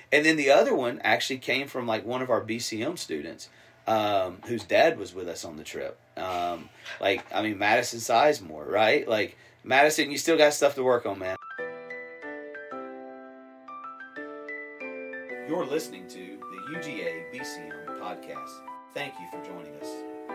And then the other one actually came from like one of our BCM students, whose dad was with us on the trip. Madison Sizemore, right? Like, Madison, you still got stuff to work on, man. You're listening to the UGA BCM podcast. Thank you for joining us.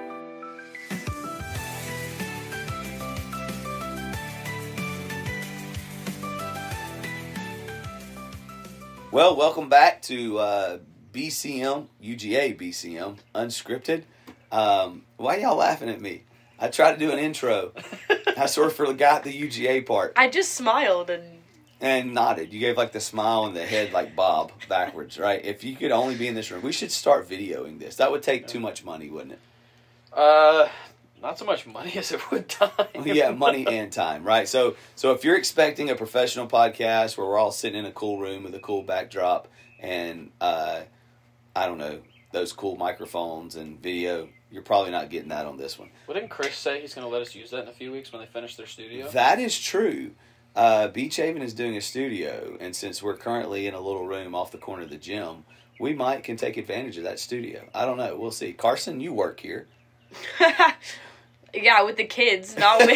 Well, welcome back to BCM, UGA BCM, Unscripted. Why y'all laughing at me? I tried to do an intro. I sort of forgot the UGA part. I just smiled and nodded. You gave like the smile in the head like Bob backwards, right? If you could only be in this room, we should start videoing this. That would take too much money, wouldn't it? Not so much money as it would time. Yeah, money and time, right? So if you're expecting a professional podcast where we're all sitting in a cool room with a cool backdrop and, I don't know, those cool microphones and video, you're probably not getting that on this one. Well, didn't Chris say he's going to let us use that in a few weeks when they finish their studio? That is true. Beach Haven is doing a studio, and since we're currently in a little room off the corner of the gym, we can take advantage of that studio. I don't know. We'll see. Carson, you work here. Yeah, with the kids, not with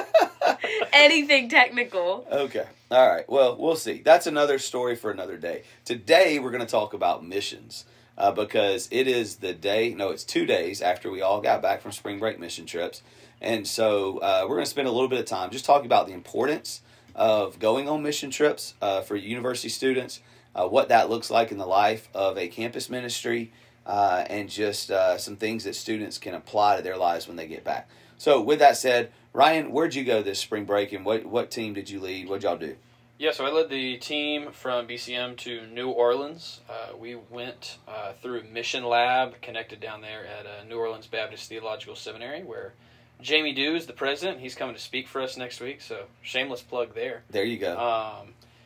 anything technical. Okay. All right. Well, we'll see. That's another story for another day. Today, we're going to talk about missions because it is it's 2 days after we all got back from spring break mission trips. And so we're going to spend a little bit of time just talking about the importance of going on mission trips for university students, what that looks like in the life of a campus ministry, and just some things that students can apply to their lives when they get back. So with that said, Ryan, where'd you go this spring break, and what team did you lead? What'd y'all do? Yeah, so I led the team from BCM to New Orleans. We went through Mission Lab, connected down there at New Orleans Baptist Theological Seminary, where Jamie Dew is the president. He's coming to speak for us next week, so shameless plug there. There you go.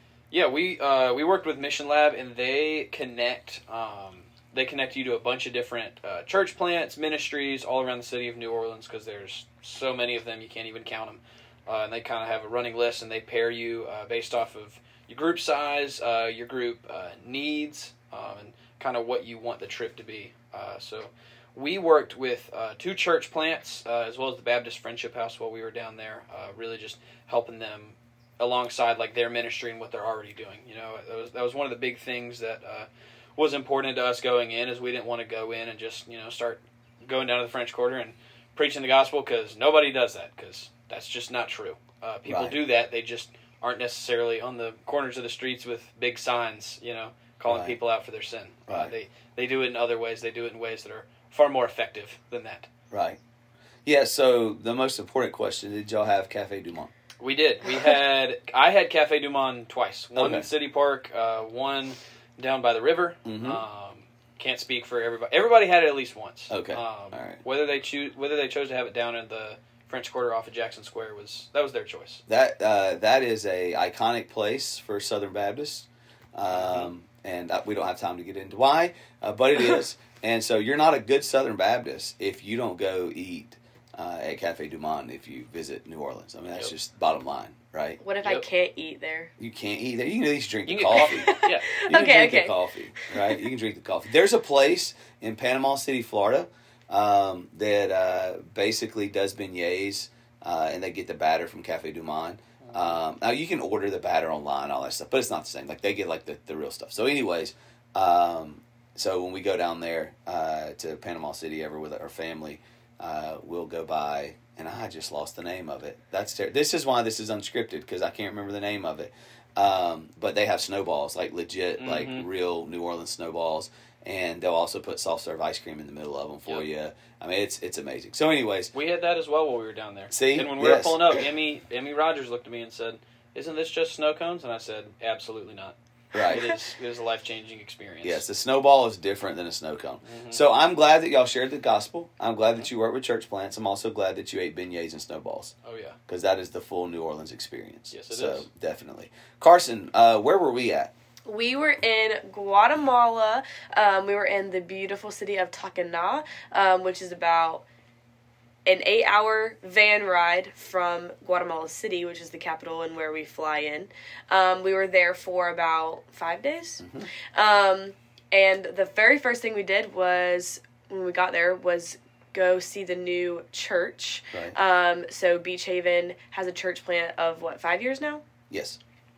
We worked with Mission Lab, and they connect you to a bunch of different church plants, ministries all around the city of New Orleans because there's so many of them you can't even count them. And they kind of have a running list, and they pair you based off of your group size, your group needs, and kind of what you want the trip to be. So we worked with 2 church plants as well as the Baptist Friendship House while we were down there, really just helping them alongside like their ministry and what they're already doing. You know, that was one of the big things that was important to us going in, is we didn't want to go in and just start going down to the French Quarter and preaching the gospel, because nobody does that, because that's just not true. People Right. do that. They just aren't necessarily on the corners of the streets with big signs, calling Right. people out for their sin. Right. They do it in other ways. They do it in ways that are far more effective than that. Right. Yeah, so the most important question, did y'all have Cafe Du Monde? We did. I had Cafe Du Monde twice. One Okay. in City Park, one down by the river. Mm-hmm. Can't speak for everybody. Everybody had it at least once. Okay. All right. Whether they chose to have it down in the French Quarter off of Jackson Square was their choice. That is a iconic place for Southern Baptists, and we don't have time to get into why, but it is. And so you're not a good Southern Baptist if you don't go eat at Cafe Du Monde if you visit New Orleans. I mean, that's just bottom line, right? What if I can't eat there? You can't eat there. You can at least drink the get coffee. Yeah. You can drink Okay. the coffee, right? You can drink the coffee. There's a place in Panama City, Florida, that basically does beignets, and they get the batter from Cafe Du Monde. Now, you can order the batter online, all that stuff, but it's not the same. Like, they get, like, the real stuff. So, anyways, so when we go down there to Panama City ever with our family, we'll go by, and I just lost the name of it. This is why this is unscripted, because I can't remember the name of it. But they have snowballs, like legit, like real New Orleans snowballs, and they'll also put soft serve ice cream in the middle of them for you. I mean, it's amazing. So, anyways, We had that as well while we were down there. See? And when we were Yes. pulling up, Emmy Rogers looked at me and said, "Isn't this just snow cones?" And I said, "Absolutely not. right. It is a life-changing experience." Yes, the snowball is different than a snow cone. So I'm glad that y'all shared the gospel. I'm glad that you work with church plants. I'm also glad that you ate beignets and snowballs, Oh yeah. because that is the full New Orleans experience. Yes, it so, is. definitely. Carson, where were we at? We were in Guatemala. We were in the beautiful city of Tacna, which is about an 8-hour van ride from Guatemala City, which is the capital and where we fly in. We were there for about 5 days. And the very first thing we did was, when we got there, was go see the new church. Right. So Beach Haven has a church plant of, 5 years now? Yes.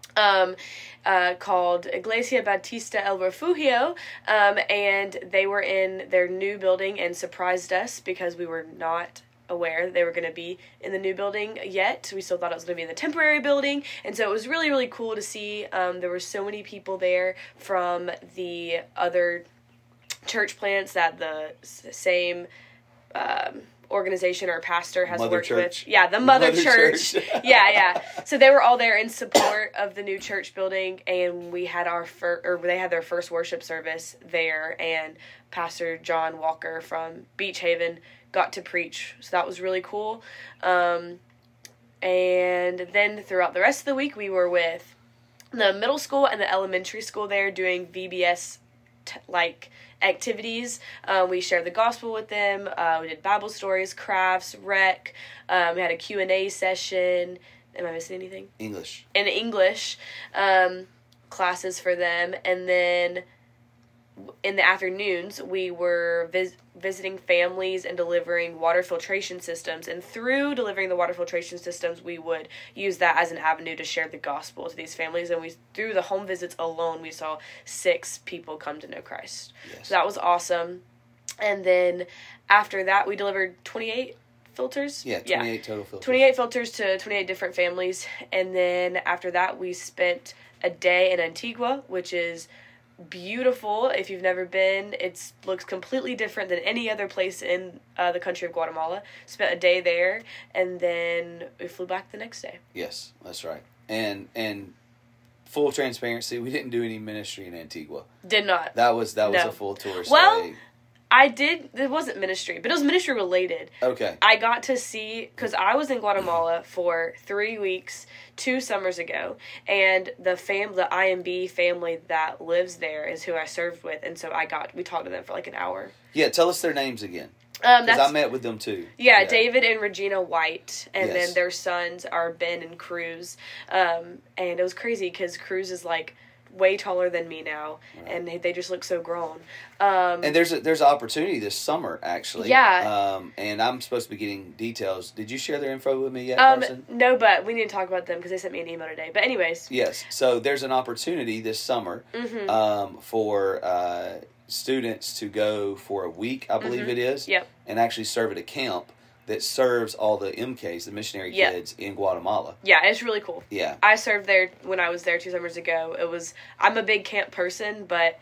Called Iglesia Bautista El Refugio, and they were in their new building and surprised us because we were not aware that they were going to be in the new building yet. We still thought it was going to be in the temporary building, and so it was really, really cool to see. There were so many people there from the other church plants that the same organization or pastor has Mother worked Church. with. Yeah, the Mother Church. Church. yeah. So they were all there in support of the new church building, and we had they had their first worship service there, and Pastor John Walker from Beach Haven got to preach. So that was really cool. And then throughout the rest of the week, we were with the middle school and the elementary school there doing VBS activities. We shared the gospel with them. We did Bible stories, crafts, rec. We had a Q&A session. Am I missing anything? English. And English classes for them. And then in the afternoons, we were visiting families and delivering water filtration systems. And through delivering the water filtration systems, we would use that as an avenue to share the gospel to these families. And through the home visits alone, we saw 6 people come to know Christ. Yes. So that was awesome. And then after that, we delivered 28 filters. Yeah, 28 total filters. 28 filters to 28 different families. And then after that, we spent a day in Antigua, which is beautiful. If you've never been, it looks completely different than any other place in the country of Guatemala. Spent a day there, and then we flew back the next day. Yes, that's right. And full transparency, we didn't do any ministry in Antigua. Did not. That was No. a full tour. Well, I did. It wasn't ministry, but it was ministry related. Okay. I got to see, because I was in Guatemala for 3 weeks 2 summers ago, and the IMB family that lives there is who I served with, and so we talked to them for like an hour. Yeah, tell us their names again. Because I met with them too. Yeah, David and Regina White, and Yes. then their sons are Ben and Cruz. And it was crazy because Cruz is like way taller than me now, Right. and they just look so grown. And there's an opportunity this summer, actually. Yeah. And I'm supposed to be getting details. Did you share their info with me yet, Carson? No, but we need to talk about them because they sent me an email today. But anyways. Yes. So there's an opportunity this summer for students to go for a week, I believe it is, Yep. and actually serve at a camp that serves all the MKs, the missionary kids in Guatemala. Yeah, it's really cool. Yeah. I served there when I was there 2 summers ago. I'm a big camp person, but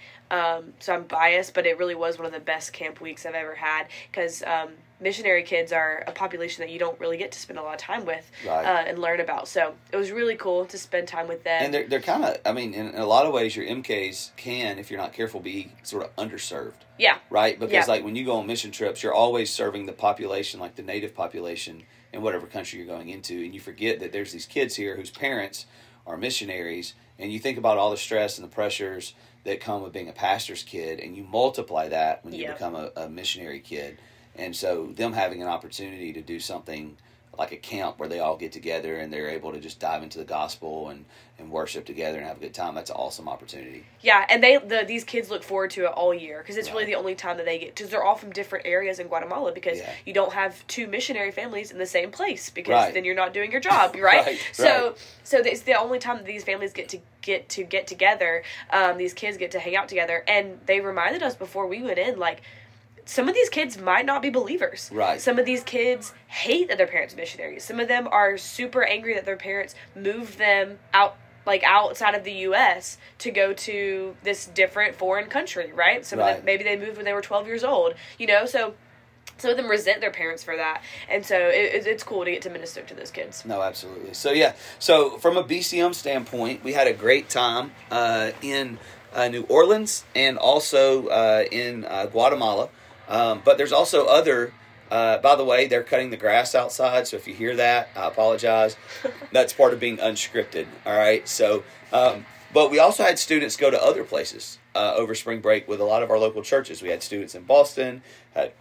so I'm biased, but it really was one of the best camp weeks I've ever had because missionary kids are a population that you don't really get to spend a lot of time with and learn about. So it was really cool to spend time with them. And they're kind of, I mean, in a lot of ways, your MKs can, if you're not careful, be sort of underserved. Yeah. Right? Because, Yeah. like, when you go on mission trips, you're always serving the population, like the native population in whatever country you're going into. And you forget that there's these kids here whose parents are missionaries. And you think about all the stress and the pressures that come with being a pastor's kid. And you multiply that when you become a missionary kid. And so them having an opportunity to do something like a camp where they all get together and they're able to just dive into the gospel and worship together and have a good time, that's an awesome opportunity. Yeah, and these kids look forward to it all year because it's really the only time that they get, because they're all from different areas in Guatemala because you don't have 2 missionary families in the same place because then you're not doing your job, right? So it's the only time that these families get together. These kids get to hang out together, and they reminded us before we went in, like, some of these kids might not be believers. Right. Some of these kids hate that their parents are missionaries. Some of them are super angry that their parents moved them outside of the U.S. to go to this different foreign country, right? Some of them, maybe they moved when they were 12 years old, so some of them resent their parents for that. And so it's cool to get to minister to those kids. No, absolutely. So from a BCM standpoint, we had a great time in New Orleans and also in Guatemala. But there's also other, by the way, they're cutting the grass outside. So if you hear that, I apologize. That's part of being unscripted. All right. So, but we also had students go to other places over spring break with a lot of our local churches. We had students in Boston, had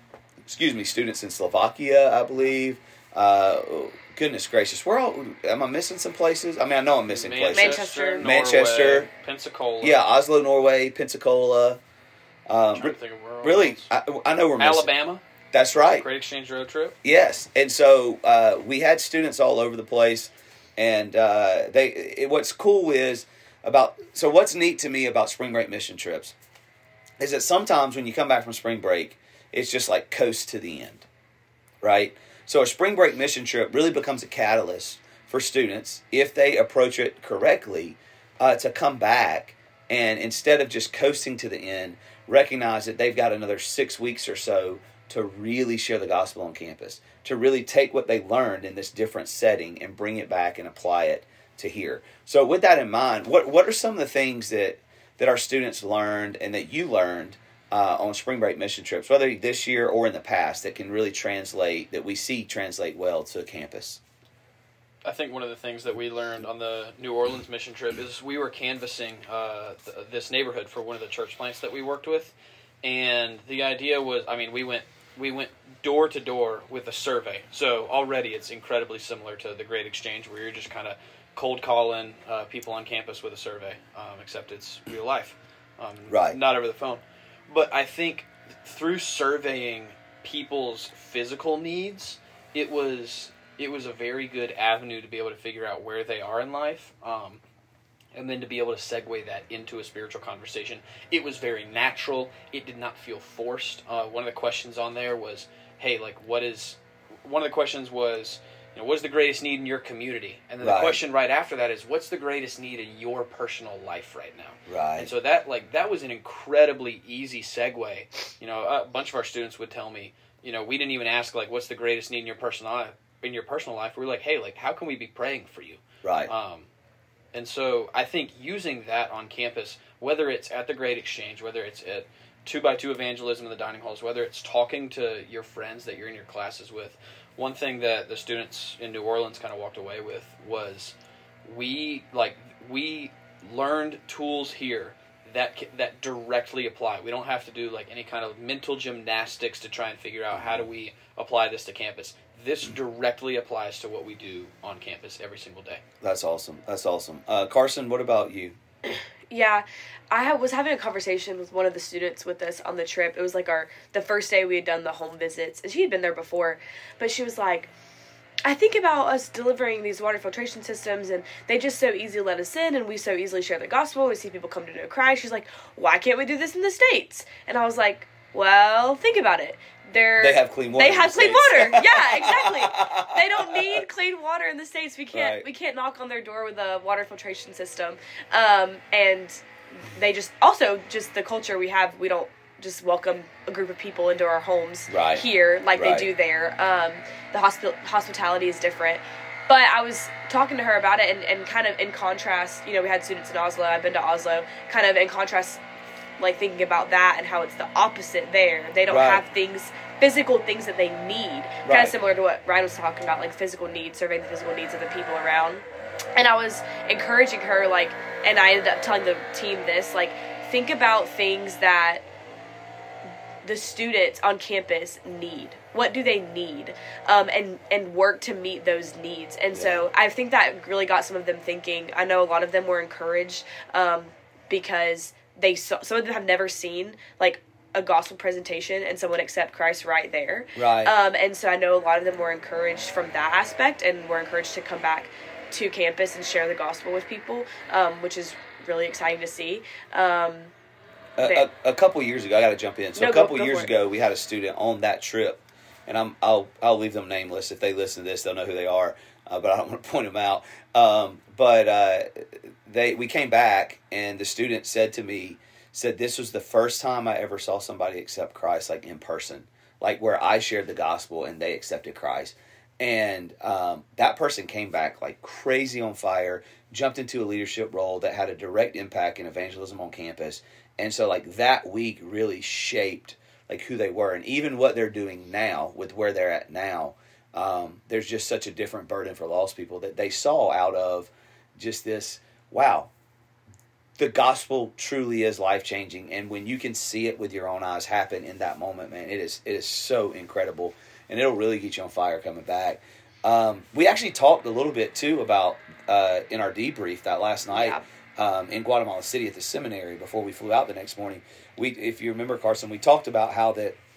students in Slovakia, I believe. Goodness gracious, am I missing some places? I mean, I know I'm missing places. Manchester, Norway, Pensacola. Yeah, Oslo, Norway, Pensacola. I'm trying to think of where Really, else. I know we're missing. Alabama. That's right. Great Exchange road trip. Yes, and so we had students all over the place, and what's cool is what's neat to me about spring break mission trips is that sometimes when you come back from spring break, it's just like coast to the end, right? So a spring break mission trip really becomes a catalyst for students, if they approach it correctly, to come back and instead of just coasting to the end, recognize that they've got another 6 weeks or so to really share the gospel on campus, to really take what they learned in this different setting and bring it back and apply it to here. So with that in mind, what are some of the things that our students learned and that you learned on spring break mission trips, whether this year or in the past, that can really translate well to campus? I think one of the things that we learned on the New Orleans mission trip is we were canvassing this neighborhood for one of the church plants that we worked with, and the idea was, we went door to door with a survey. So already it's incredibly similar to the Great Exchange, where you're just kind of cold calling people on campus with a survey, except it's real life, right? Not over the phone. But I think through surveying people's physical needs, it was a very good avenue to be able to figure out where they are in life, and then to be able to segue that into a spiritual conversation. It was very natural. It did not feel forced. One of the questions on there was, what is the greatest need in your community? And then the question right after that is, what's the greatest need in your personal life right now? Right. And so that was an incredibly easy segue. A bunch of our students would tell me, we didn't even ask, what's the greatest need in your personal life? We were like, hey, how can we be praying for you? Right. And so I think using that on campus, whether it's at the Great Exchange, whether it's at 2x2 evangelism in the dining halls, whether it's talking to your friends that you're in your classes with, one thing that the students in New Orleans kind of walked away with was we learned tools here that directly apply. We don't have to do any kind of mental gymnastics to try and figure out how do we apply this to campus. This directly applies to what we do on campus every single day. That's awesome. Carson, what about you? Yeah, I was having a conversation with one of the students with us on the trip. It was the first day we had done the home visits, and she had been there before, but she was like, I think about us delivering these water filtration systems, and they just so easily let us in, and we so easily share the gospel. We see people come to know Christ. She's like, why can't we do this in the States? And I was like, well, think about it. They have clean water. They have clean water. Yeah, exactly. They don't need clean water in the States. We can't knock on their door with a water filtration system. And they just the culture we have, we don't just welcome a group of people into our homes here like they do there. The hospitality is different. But I was talking to her about it and kind of in contrast, we had students in Oslo. I've been to Oslo. Kind of in contrast, thinking about that and how it's the opposite there. They don't have physical things that they need. Kind of similar to what Ryan was talking about, physical needs, surveying the physical needs of the people around. And I was encouraging her, and I ended up telling the team this, think about things that the students on campus need. What do they need? And work to meet those needs. And so I think that really got some of them thinking. I know a lot of them were encouraged because some of them have never seen a gospel presentation and someone accept Christ right there. Right. And so I know a lot of them were encouraged from that aspect and were encouraged to come back to campus and share the gospel with people, which is really exciting to see. A couple years ago, I got to jump in. So a couple years ago, we had a student on that trip, and I'll leave them nameless. If they listen to this, they'll know who they are. But I don't want to point them out. We came back, and the student said this was the first time I ever saw somebody accept Christ in person, where I shared the gospel and they accepted Christ. And that person came back crazy on fire, jumped into a leadership role that had a direct impact in evangelism on campus. And so that week really shaped who they were, and even what they're doing now with where they're at now. There's just such a different burden for lost people that they saw out of just this. Wow, the gospel truly is life-changing. And when you can see it with your own eyes happen in that moment, man, it is so incredible. And it'll really get you on fire coming back. We actually talked a little bit, too, about in our debrief that last night in Guatemala City at the seminary before we flew out the next morning. If you remember, Carson, we talked about how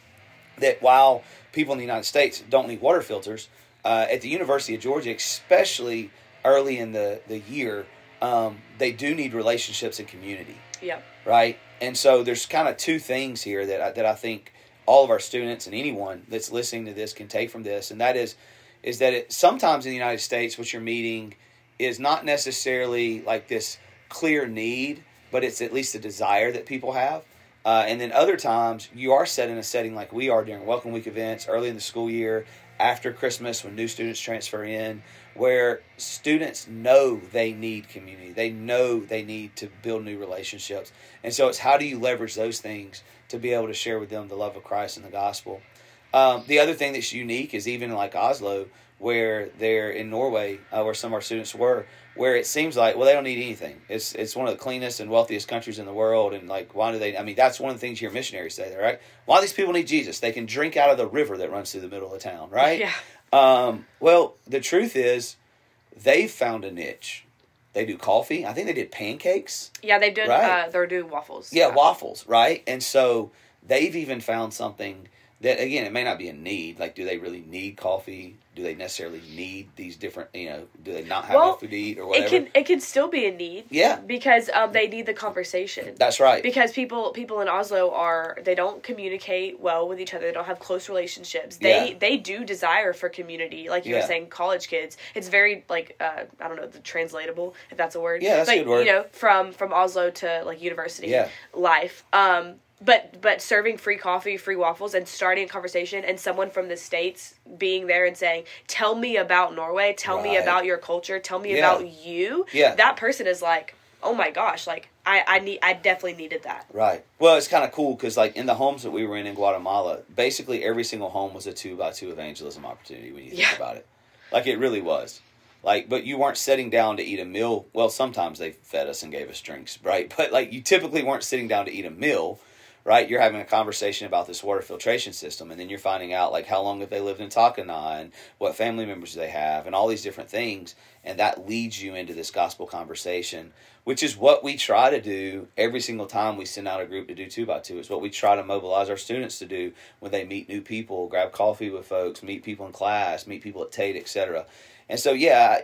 that while people in the United States don't need water filters, at the University of Georgia, especially early in the year, they do need relationships and community. Yeah. Right? And so there's kind of two things here that I think all of our students and anyone that's listening to this can take from this, and that is that sometimes in the United States what you're meeting is not necessarily like this clear need, but it's at least a desire that people have. And then other times you are set in a setting like we are during Welcome Week events, early in the school year, after Christmas when new students transfer in, where students know they need community. They know they need to build new relationships. And so it's how do you leverage those things to be able to share with them the love of Christ and the gospel. The other thing that's unique is even like Oslo, where they're in Norway, where some of our students were, where it seems like, well, they don't need anything. It's one of the cleanest and wealthiest countries in the world. And like, why do they, I mean, that's one of the things you hear missionaries say there, right? Why do these people need Jesus? They can drink out of the river that runs through the middle of town, right? Yeah. Well, the truth is they've found a niche. They do coffee. I think they did pancakes. Yeah, they've done, right? They're doing waffles. Yeah, waffles, right? And so they've even found something that, again, it may not be a need. Like, do they really need coffee? Do they necessarily need these different, do they not have enough food to eat or whatever? It can still be a need. Yeah. Because they need the conversation. That's right. Because people in Oslo they don't communicate well with each other. They don't have close relationships. They do desire for community. Like you were saying, college kids. It's very, like, I don't know, translatable, if that's a word. Yeah, that's a good word. From Oslo to, like, university life. But serving free coffee, free waffles, and starting a conversation, and someone from the States being there and saying, tell me about Norway, tell me about your culture, tell me about you, that person is like, oh my gosh, like, I definitely needed that. Right. Well, it's kind of cool because, like, in the homes that we were in Guatemala, basically every single home was a 2x2 evangelism opportunity when you think about it. Like, it really was. Like, but you weren't sitting down to eat a meal. Well, sometimes they fed us and gave us drinks, right? But, like, you typically weren't sitting down to eat a meal. Right, you're having a conversation about this water filtration system, and then you're finding out, like, how long have they lived in Takana, and what family members do they have, and all these different things, and that leads you into this gospel conversation, which is what we try to do every single time we send out a group to do 2x2. It's what we try to mobilize our students to do when they meet new people, grab coffee with folks, meet people in class, meet people at Tate, etc. And so,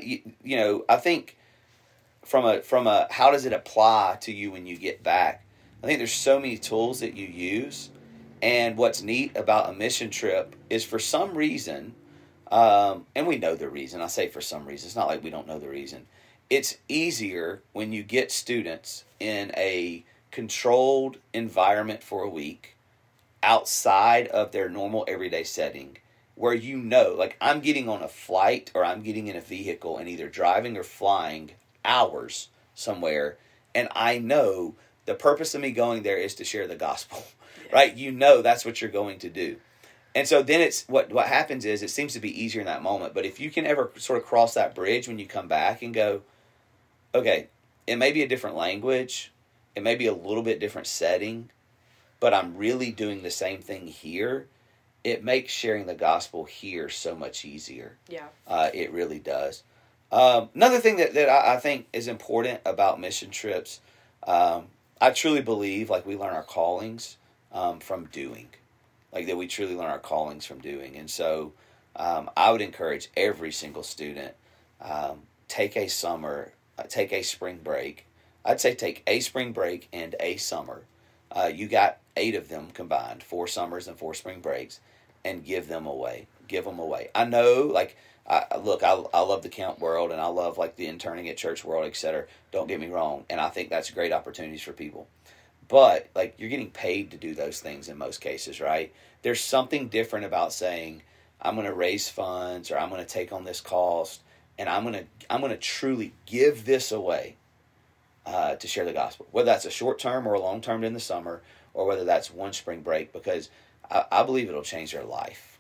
I think from a how does it apply to you when you get back? I think there's so many tools that you use, and what's neat about a mission trip is for some reason, and we know the reason, I say for some reason, it's not like we don't know the reason, it's easier when you get students in a controlled environment for a week outside of their normal everyday setting, where like I'm getting on a flight or I'm getting in a vehicle and either driving or flying hours somewhere, and I know the purpose of me going there is to share the gospel, right? That's what you're going to do. And so then it's what happens is it seems to be easier in that moment. But if you can ever sort of cross that bridge when you come back and go, okay, it may be a different language, it may be a little bit different setting, but I'm really doing the same thing here, it makes sharing the gospel here so much easier. Yeah. It really does. Another thing that I think is important about mission trips, I truly believe, like, we learn our callings from doing. Like, that we truly learn our callings from doing. And so I would encourage every single student, take a spring break. I'd say take a spring break and a summer. You got 8 of them combined, 4 summers and 4 spring breaks, and give them away. Give them away. I know, like, I love the camp world, and I love, like, the interning at church world, etc. Don't get me wrong, and I think that's great opportunities for people. But, like, you're getting paid to do those things in most cases, right? There's something different about saying, I'm going to raise funds, or I'm going to take on this cost, and I'm going to truly give this away to share the gospel. Whether that's a short term or a long term in the summer, or whether that's one spring break, because I believe it'll change their life.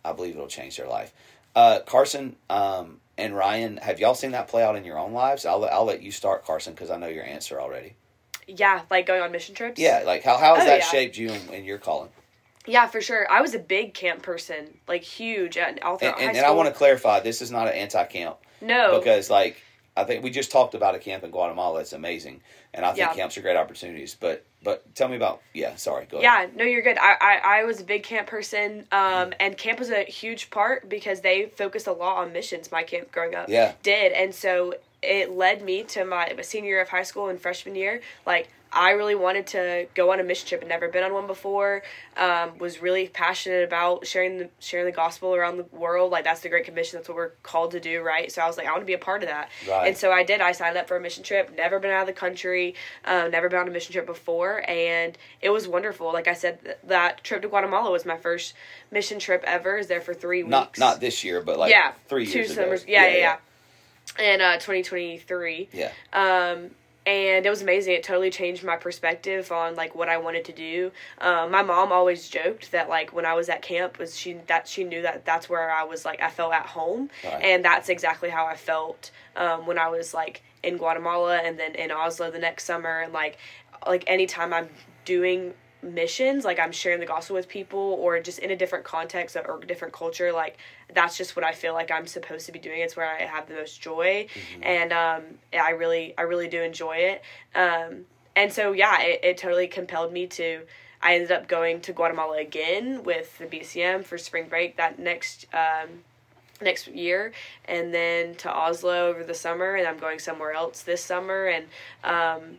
Carson and Ryan, have y'all seen that play out in your own lives? I'll let you start, Carson, because I know your answer already. Yeah, like going on mission trips? Yeah, like how has that yeah. shaped you in your calling? Yeah, for sure. I was a big camp person, like huge, all throughout high school. And I want to clarify, this is not an anti-camp. No. Because, like, I think we just talked about a camp in Guatemala. It's amazing. And I think Yeah. camps are great opportunities. But tell me about, sorry, go ahead. Yeah, no, you're good. I was a big camp person, and camp was a huge part because they focused a lot on missions. My camp growing up did, and so it led me to my senior year of high school and freshman year. Like, I really wanted to go on a mission trip. I'd never been on one before. Was really passionate about sharing the gospel around the world. Like, that's the Great Commission. That's what we're called to do, right? So I was like, I want to be a part of that. Right. And so I did. I signed up for a mission trip. Never been out of the country. Never been on a mission trip before. And it was wonderful. Like I said, that trip to Guatemala was my first mission trip ever. I was there for 3 weeks. Not this year, but like 3 years 2 ago. summers. Yeah. In 2023. Yeah. And it was amazing. It totally changed my perspective on, like, what I wanted to do. My mom always joked that, like, when I was at camp, she knew that that's where I was, like, I felt at home. Right. And that's exactly how I felt when I was, like, in Guatemala and then in Oslo the next summer. And, like anytime I'm doing missions, like, I'm sharing the gospel with people or just in a different context or different culture, like, that's just what I feel like I'm supposed to be doing. It's where I have the most joy. Mm-hmm. And I really do enjoy it. And so it totally compelled me to. I ended up going to Guatemala again with the BCM for spring break that next year, and then to Oslo over the summer, and I'm going somewhere else this summer. And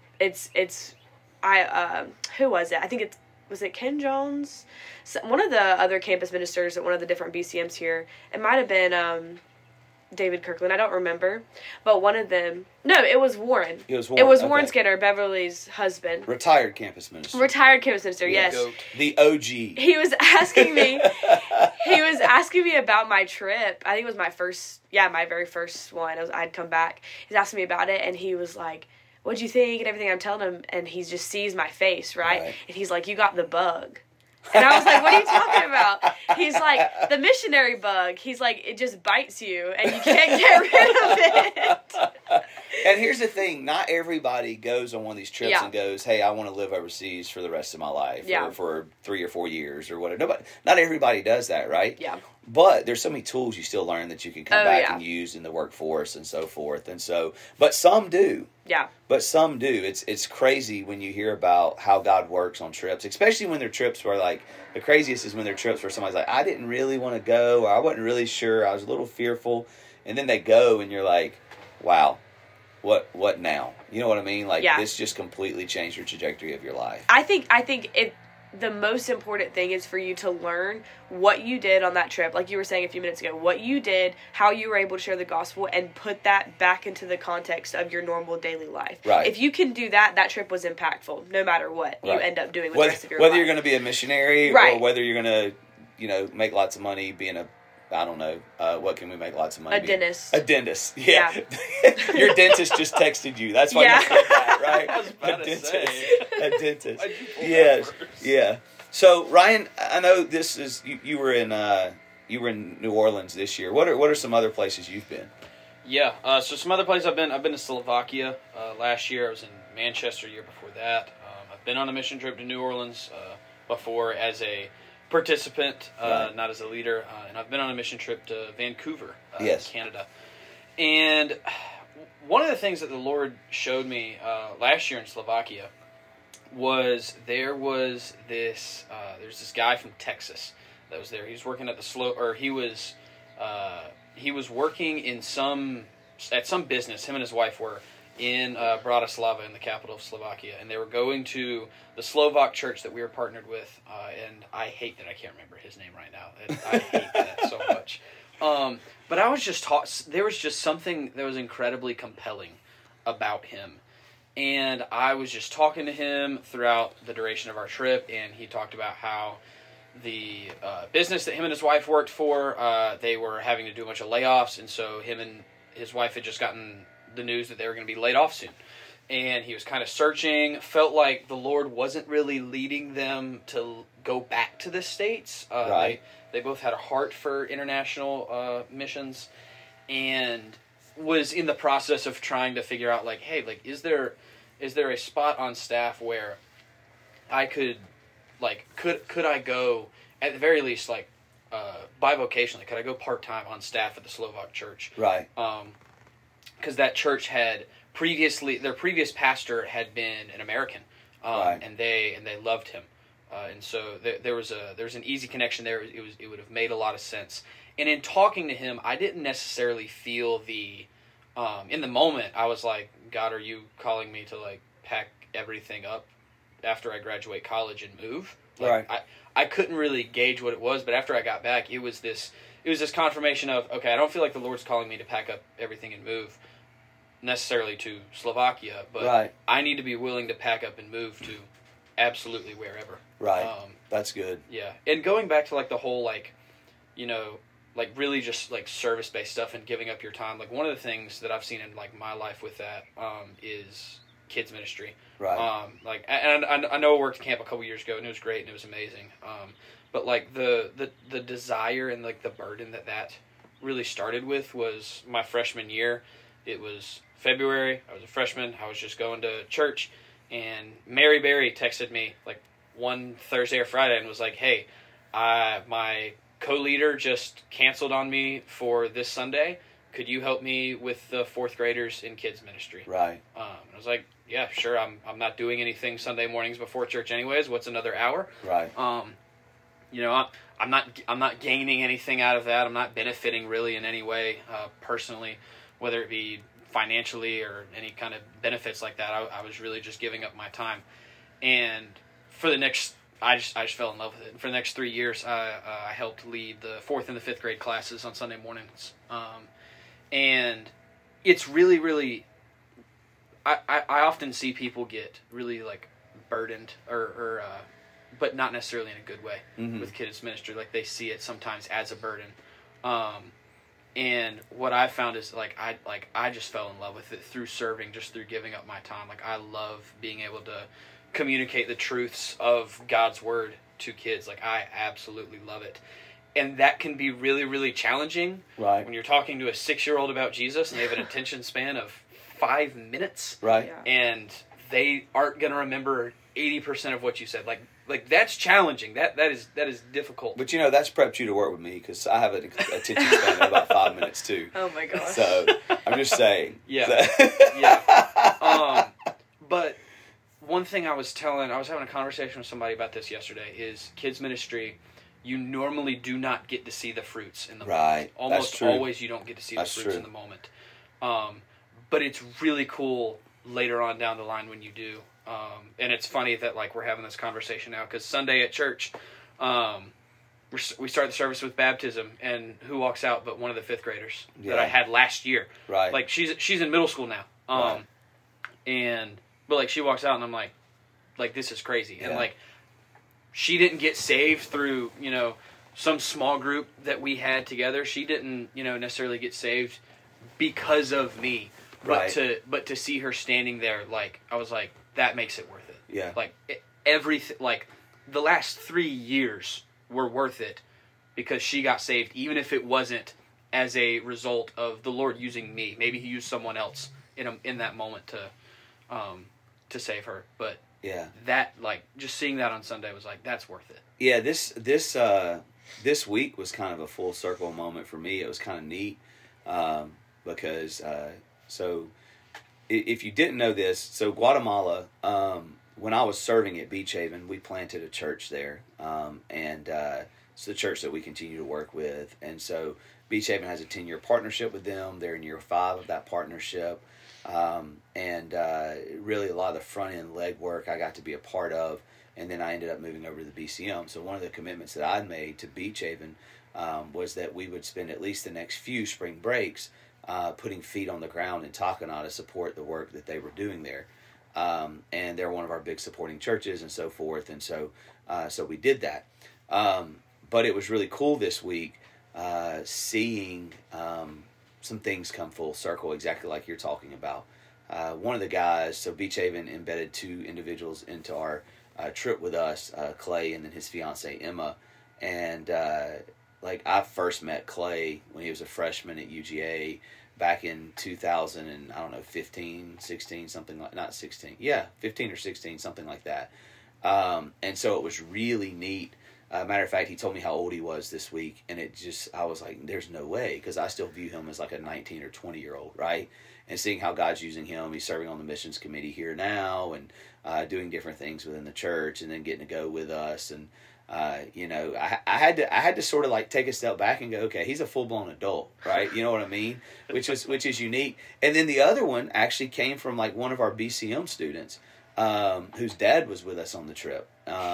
who was it? I think was it Ken Jones? One of the other campus ministers at one of the different BCMs here. It might have been David Kirkland. I don't remember. But one of them... No, it was Warren. It was Warren okay. Skinner, Beverly's husband. Retired campus minister. Yes. Goat. The OG. He was asking me about my trip. I think it was my very first one. I'd come back. He's asking me about it, and he was like, what'd you think and everything. I'm telling him, and he just sees my face, right? And he's like, you got the bug. And I was like, what are you talking about? He's like, the missionary bug. He's like, it just bites you and you can't get rid of it. And here's the thing, not everybody goes on one of these trips and goes, hey, I want to live overseas for the rest of my life or for 3 or 4 years or whatever. Not everybody does that, right? Yeah. But there's so many tools you still learn that you can come back and use in the workforce and so forth. And so, but some do. Yeah. But some do. It's crazy when you hear about how God works on trips, especially when they're trips where, like, the craziest is when they're trips where somebody's like, I didn't really want to go, or I wasn't really sure, I was a little fearful. And then they go and you're like, wow, what now? You know what I mean? Like, this just completely changed your trajectory of your life. I think the most important thing is for you to learn what you did on that trip, like you were saying a few minutes ago, what you did, how you were able to share the gospel, and put that back into the context of your normal daily life. Right. If you can do that, that trip was impactful, no matter what you end up doing with the rest of your whether life. You're going to be a missionary or whether you're going to, make lots of money being I don't know, what can we make lots of money? A dentist. A dentist, yeah. Your dentist just texted you. That's why you said that, right? I was about to say. A dentist. Yeah. So, Ryan, I know this is you were in New Orleans this year. What are some other places you've been? Yeah. So some other places I've been to Slovakia last year. I was in Manchester the year before that. I've been on a mission trip to New Orleans before as a participant, not as a leader, and I've been on a mission trip to Vancouver, Canada. And one of the things that the Lord showed me last year in Slovakia was there's this guy from Texas that was there. He was working at he was working at some business. Him and his wife were in Bratislava, in the capital of Slovakia, and they were going to the Slovak church that we were partnered with, and I hate that I can't remember his name right now. I hate that so much. But I was just there was just something that was incredibly compelling about him. And I was just talking to him throughout the duration of our trip, and he talked about how the business that him and his wife worked for, they were having to do a bunch of layoffs, and so him and his wife had just gotten the news that they were going to be laid off soon. And he was kind of searching, felt like the Lord wasn't really leading them to go back to the States. Right. They both had a heart for international missions, and was in the process of trying to figure out, like, hey, like, is there is there a spot on staff where I could, like, could I go, at the very least, like, bivocationally, could I go part-time on staff at the Slovak church? Right. Because that church had their previous pastor had been an American, Right. and they loved him, and so there was an easy connection there. It would have made a lot of sense. And in talking to him, I didn't necessarily feel in the moment, I was like, God, are you calling me to, like, pack everything up after I graduate college and move? Like, Right. I couldn't really gauge what it was, but after I got back, it was this confirmation of, okay, I don't feel like the Lord's calling me to pack up everything and move necessarily to Slovakia, but Right. I need to be willing to pack up and move to absolutely wherever. Right. That's good. Yeah. And going back to, like, the whole, like, you know, like, really just, like, service-based stuff and giving up your time, like, one of the things that I've seen in, like, my life with that is kids ministry. Right. Like, and I know I worked at camp a couple years ago, and it was great, and it was amazing. But, like, the desire and, like, the burden that really started with was my freshman year. It was February. I was a freshman. I was just going to church, and Mary Berry texted me, like, one Thursday or Friday and was like, hey, my co-leader just canceled on me for this Sunday. Could you help me with the fourth graders in kids ministry? Right. I was like, yeah, sure. I'm not doing anything Sunday mornings before church anyways. What's another hour? Right. You know, I'm not gaining anything out of that. I'm not benefiting really in any way personally, whether it be financially or any kind of benefits like that. I was really just giving up my time, and for the next, I just fell in love with it. For the next 3 years, I helped lead the 4th and the 5th grade classes on Sunday mornings, and it's really, really. I often see people get really, like, burdened or but not necessarily in a good way with kids ministry. Like, they see it sometimes as a burden. And what I found is, I just fell in love with it through serving, just through giving up my time. Like, I love being able to communicate the truths of God's word to kids. Like, I absolutely love it. And that can be really, really challenging. Right. When you're talking to a 6-year-old about Jesus and they have an attention span of 5 minutes. Right. Yeah. And they aren't going to remember 80% of what you said. Like that's challenging. That is difficult. But, you know, that's prepped you to work with me because I have an attention span of about 5 minutes too. Oh my gosh. So I'm just saying. Yeah. So. Yeah. But one thing I was having a conversation with somebody about this yesterday is kids ministry. You normally do not get to see the fruits in the Right. moment. Almost That's true. always you don't get to see That's the fruits true. in the moment. But it's really cool later on down the line when you do. And it's funny that, like, we're having this conversation now because Sunday at church, we start the service with baptism, and who walks out but one of the 5th graders that I had last year. Right. Like, she's in middle school now. Right. But like, she walks out and I'm like, this is crazy. And Yeah. like, she didn't get saved through, you know, some small group that we had together. She didn't, you know, necessarily get saved because of me. Right. But to see her standing there, like, I was like, that makes it worth it. Yeah. Like, everything, like, the last 3 years were worth it because she got saved, even if it wasn't as a result of the Lord using me. Maybe He used someone else in that moment to save her. But Yeah. that, like, just seeing that on Sunday was like, that's worth it. Yeah, this week was kind of a full circle moment for me. It was kind of neat because so if you didn't know this, so Guatemala, when I was serving at Beach Haven, we planted a church there, and it's the church that we continue to work with. And so Beach Haven has a 10-year partnership with them. They're in year 5 of that partnership. And really a lot of the front-end legwork I got to be a part of, and then I ended up moving over to the BCM. So one of the commitments that I'd made to Beach Haven was that we would spend at least the next few spring breaks putting feet on the ground in Takana to support the work that they were doing there. And they're one of our big supporting churches and so forth, and so we did that. But it was really cool this week seeing some things come full circle, exactly like you're talking about. One of the guys, so Beach Haven embedded 2 individuals into our trip with us, Clay and then his fiancée Emma. And like, I first met Clay when he was a freshman at UGA. back in 2000 and I don't know 15, 16, something like not 16, 15 or 16, something like that. And so it was really neat. Matter of fact, he told me how old he was this week, and I was like, there's no way, because I still view him as like a 19 or 20-year-old, right? And seeing how God's using him, he's serving on the missions committee here now, and doing different things within the church, and then getting to go with us, and I had to sort of like take a step back and go, okay, he's a full-blown adult, right? You know what I mean? Which is unique. And then the other one actually came from like one of our BCM students, whose dad was with us on the trip.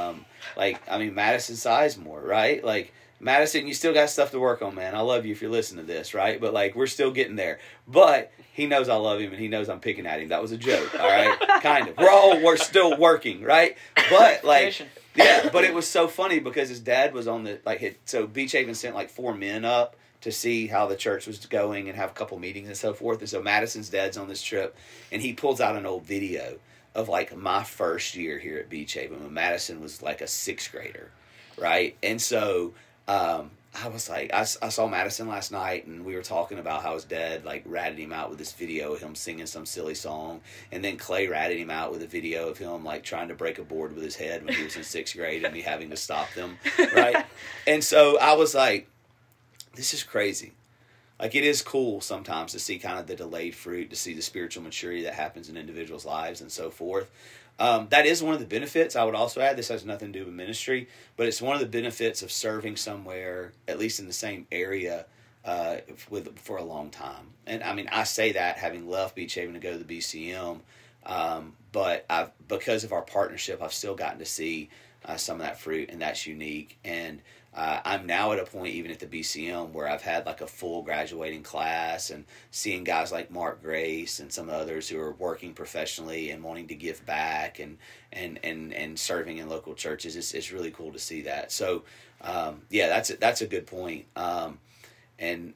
Madison Sizemore, right? Like, Madison, you still got stuff to work on, man. I love you if you're listening to this, right? But like, we're still getting there. But he knows I love him, and he knows I'm picking at him. That was a joke, all right? Kind of. We're still working, right? But like, yeah. But it was so funny because his dad was on so Beach Haven sent like 4 men up to see how the church was going and have a couple meetings and so forth. And so Madison's dad's on this trip, and he pulls out an old video of like my first year here at Beach Haven when Madison was like a 6th grader, right? And so I was like, I saw Madison last night, and we were talking about how his dad like ratted him out with this video of him singing some silly song, and then Clay ratted him out with a video of him like trying to break a board with his head when he was in 6th grade, and me having to stop them, right? And so I was like, this is crazy. Like, it is cool sometimes to see kind of the delayed fruit, to see the spiritual maturity that happens in individuals' lives and so forth. That is one of the benefits. I would also add, this has nothing to do with ministry, but it's one of the benefits of serving somewhere, at least in the same area, for a long time. And I mean, I say that having left Beach Haven to go to the BCM, but because of our partnership, I've still gotten to see some of that fruit, and that's unique. And I'm now at a point, even at the BCM, where I've had like a full graduating class, and seeing guys like Mark Grace and some others who are working professionally and wanting to give back and serving in local churches. It's really cool to see that. So, that's a good point. I don't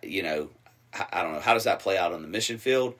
know, how does that play out on the mission field?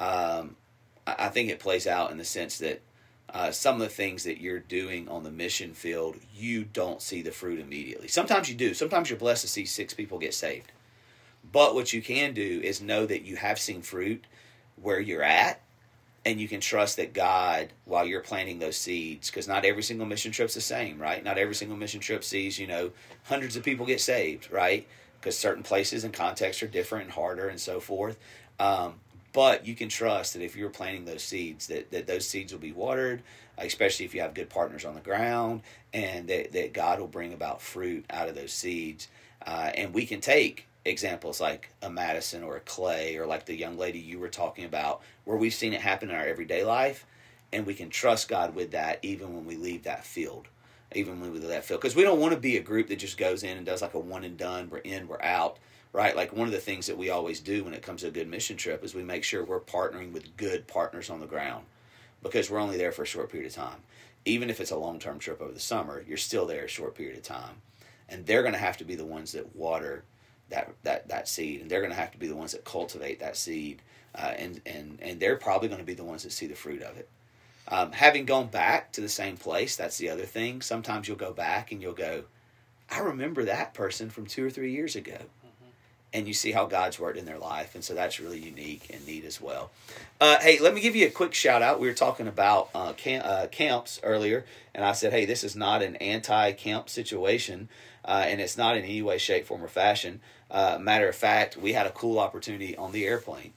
I think it plays out in the sense that some of the things that you're doing on the mission field, you don't see the fruit immediately. Sometimes you do. Sometimes you're blessed to see 6 people get saved. But what you can do is know that you have seen fruit where you're at, and you can trust that God, while you're planting those seeds, because not every single mission trip's the same, right? Not every single mission trip sees, hundreds of people get saved, right? Because certain places and contexts are different and harder and so forth. But you can trust that if you're planting those seeds, that those seeds will be watered, especially if you have good partners on the ground, and that God will bring about fruit out of those seeds. And we can take examples like a Madison or a Clay, or like the young lady you were talking about, where we've seen it happen in our everyday life, and we can trust God with that even when we leave that field. Because we don't want to be a group that just goes in and does like a one and done, we're in, we're out. Right, like one of the things that we always do when it comes to a good mission trip is we make sure we're partnering with good partners on the ground, because we're only there for a short period of time. Even if it's a long-term trip over the summer, you're still there a short period of time, and they're going to have to be the ones that water that seed, and they're going to have to be the ones that cultivate that seed, and they're probably going to be the ones that see the fruit of it. Having gone back to the same place, that's the other thing. Sometimes you'll go back and you'll go, I remember that person from 2 or 3 years ago. And you see how God's worked in their life. And so that's really unique and neat as well. Hey, let me give you a quick shout out. We were talking about camps earlier. And I said, hey, this is not an anti-camp situation. And it's not in any way, shape, form, or fashion. Matter of fact, we had a cool opportunity on the airplane.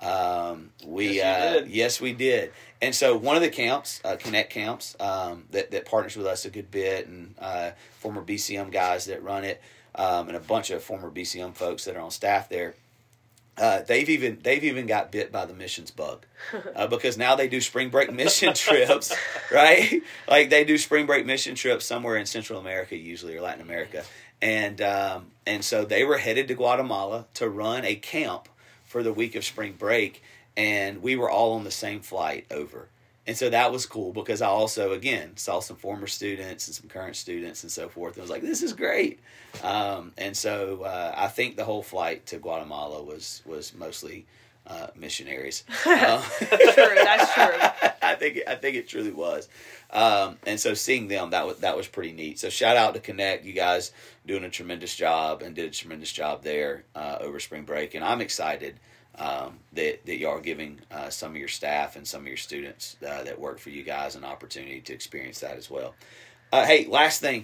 Yes, we did. And so one of the camps, Connect Camps, that partners with us a good bit, and former BCM guys that run it, and a bunch of former BCM folks that are on staff there. They've even got bit by the missions bug, because now they do spring break mission trips, right? Like they do spring break mission trips somewhere in Central America, usually, or Latin America, and so they were headed to Guatemala to run a camp for the week of spring break, and we were all on the same flight over. And so that was cool, because I also, again, saw some former students and some current students and so forth. And I was like, this is great. And so I think the whole flight to Guatemala was mostly missionaries. That's true. I think it truly was. And so seeing them, that was pretty neat. So shout out to Connect. You guys doing a tremendous job, and did a tremendous job there over spring break. And I'm excited that y'all are giving some of your staff and some of your students that work for you guys an opportunity to experience that as well. Hey, last thing.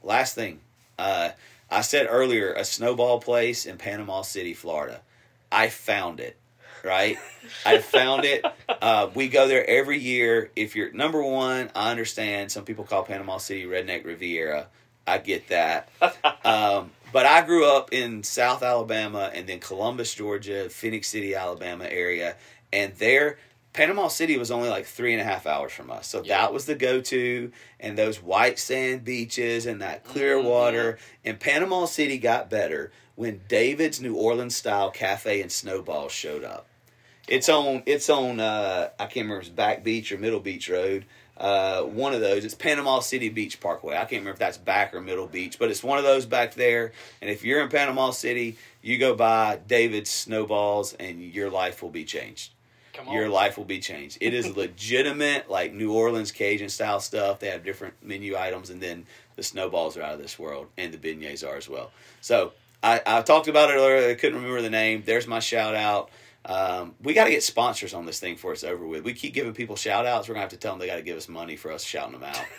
I said earlier, a snowball place in Panama City, Florida. I found it, right? I found it. We go there every year. If you're, number one, I understand some people call Panama City Redneck Riviera. I get that. But I grew up in South Alabama and then Columbus, Georgia, Phoenix City, Alabama area. And there, Panama City was only like 3.5 hours from us. So that was the go-to. And those white sand beaches and that clear water. And Panama City got better when David's New Orleans style cafe and snowballs showed up. It's on I can't remember if it's Back Beach or Middle Beach Road. One of those. It's Panama City Beach Parkway. I can't remember if that's Back or Middle Beach, but it's one of those back there. And if you're in Panama City, you go by David's Snowballs and your life will be changed. Come on. Your life will be changed. It is legitimate, like New Orleans Cajun style stuff. They have different menu items, and then the snowballs are out of this world, and the beignets are as well. So I talked about it earlier. I couldn't remember the name. There's my shout out. We got to get sponsors on this thing before it's over with. We keep giving people shout outs. We're going to have to tell them they got to give us money for us shouting them out.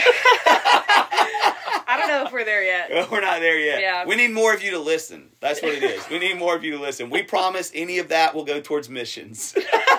I don't know if we're there yet. We're not there yet. Yeah. We need more of you to listen. That's what it is. We need more of you to listen. We promise any of that will go towards missions.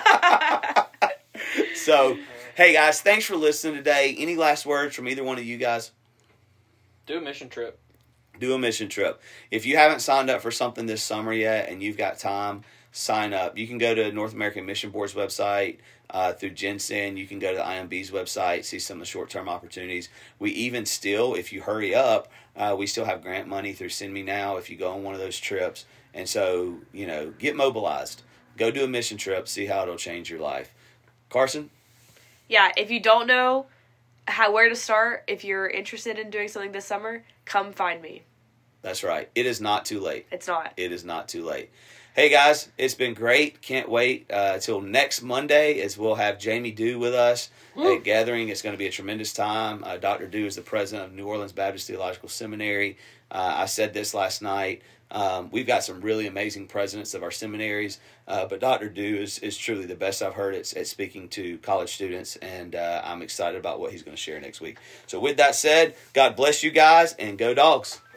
So, hey guys, thanks for listening today. Any last words from either one of you guys? Do a mission trip. Do a mission trip. If you haven't signed up for something this summer yet and you've got time, sign up. You can go to North American Mission Board's website through Jensen. You can go to the IMB's website, see some of the short-term opportunities. We even still, if you hurry up, we still have grant money through Send Me Now if you go on one of those trips. And so, get mobilized. Go do a mission trip. See how it'll change your life. Carson? Yeah, if you don't know where to start, if you're interested in doing something this summer, come find me. That's right. It is not too late. It's not. It is not too late. Hey, guys, it's been great. Can't wait till next Monday as we'll have Jamie Dew with us at Gathering. It's going to be a tremendous time. Dr. Dew is the president of New Orleans Baptist Theological Seminary. I said this last night. We've got some really amazing presidents of our seminaries, but Dr. Dew is truly the best I've heard at speaking to college students, and I'm excited about what he's going to share next week. So with that said, God bless you guys, and go Dogs.